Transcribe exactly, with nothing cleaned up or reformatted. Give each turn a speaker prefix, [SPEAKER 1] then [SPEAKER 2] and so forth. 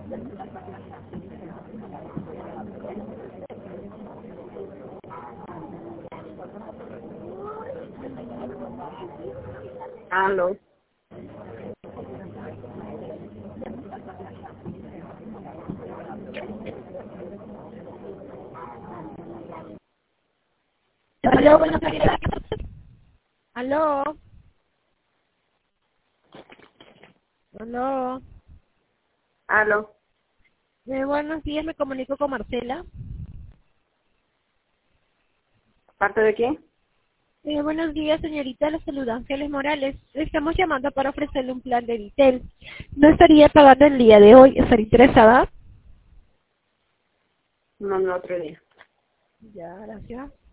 [SPEAKER 1] Aló.
[SPEAKER 2] Aló, buenas tardes. Aló. Aló.
[SPEAKER 1] Aló.
[SPEAKER 2] Eh, buenos días, me comunico con Marcela.
[SPEAKER 1] ¿Parte de quién?
[SPEAKER 2] Eh, buenos días, señorita, la saluda Ángeles Morales. Estamos llamando para ofrecerle un plan de Vitel. No estaría pagando el día de hoy. ¿Estaría interesada?
[SPEAKER 1] No, no, otro día.
[SPEAKER 2] Ya, gracias.